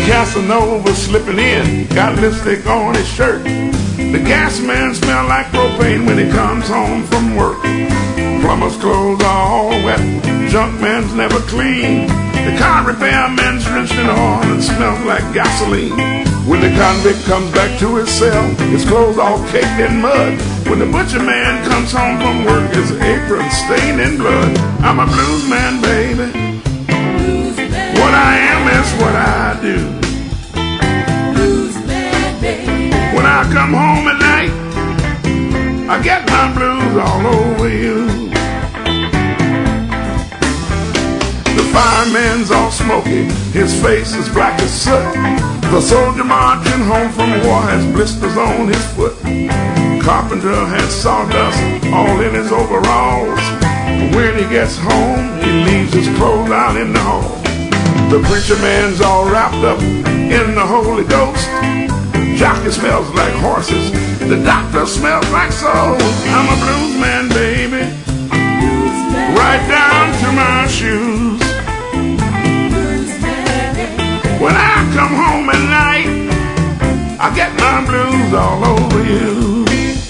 Casanova slipping in, got lipstick on his shirt. The gas man smell like propane when he comes home from work. Plumber's clothes are all wet, junk man's never clean. The car repair man's drenched in oil and smells like gasoline. When the convict comes back to his cell, his clothes all caked in mud. When the butcher man comes home from work, his apron stained in blood. I'm a blues man, baby. What I am is what I do. When I come home at night, I get my blues all over you. The fireman's all smoky, his face is black as soot. The soldier marching home from war has blisters on his foot. Carpenter has sawdust all in his overalls. When he gets home, he leaves his clothes out in the hall. The preacher man's all wrapped up in the Holy Ghost. Jockey smells like horses, the doctor smells like souls. I'm a blues man, baby, right down to my shoes. When I come home at night, I get my blues all over you.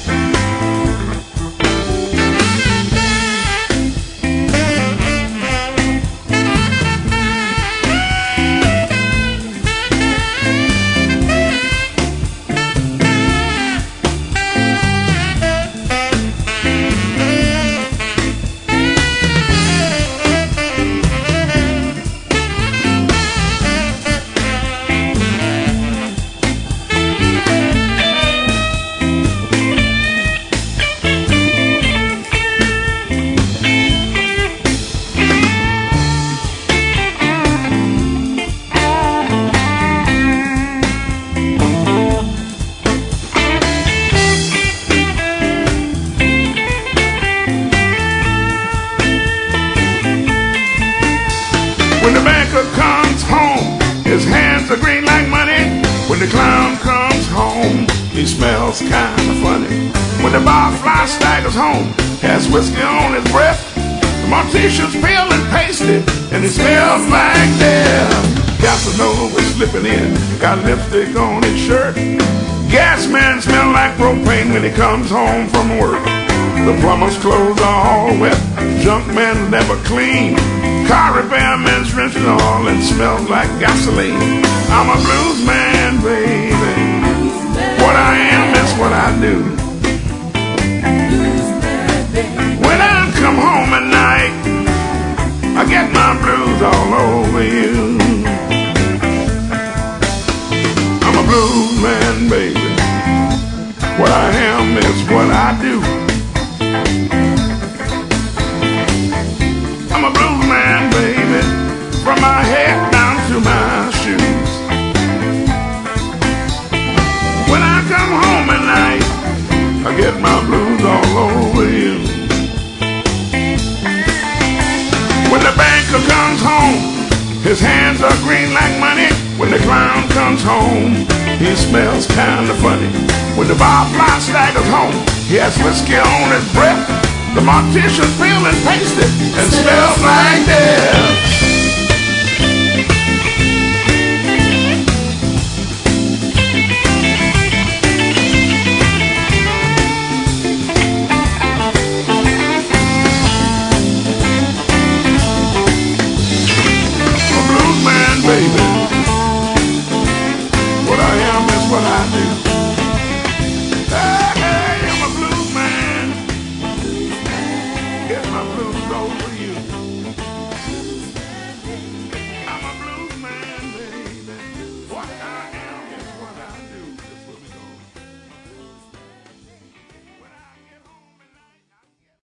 When the banker comes home, his hands are green like money. When the clown comes home, he smells kinda funny. When the barfly staggers home, has whiskey on his breath. The mortician's peel and pasty, and he smells like death. Casanova slipping in, got lipstick on his shirt. Gas man smell like propane when he comes home from work. The plumber's clothes are all wet, junk man never clean. Car repair man's drenched in oil and smells like gasoline. I'm a blues man, baby. What I am is what I do. When I come home at night, I get my blues all over you. I'm a blues man, baby. What I am is what I do. I'm a blues man, baby, from my head down to my shoes. When I come home at night, I get my blues all over you. When the banker comes home, his hands are green like money. When the clown comes home, he smells kinda funny. When the barfly staggers home, he has whiskey on his breath. The mortician's peel and pasty and smells like death.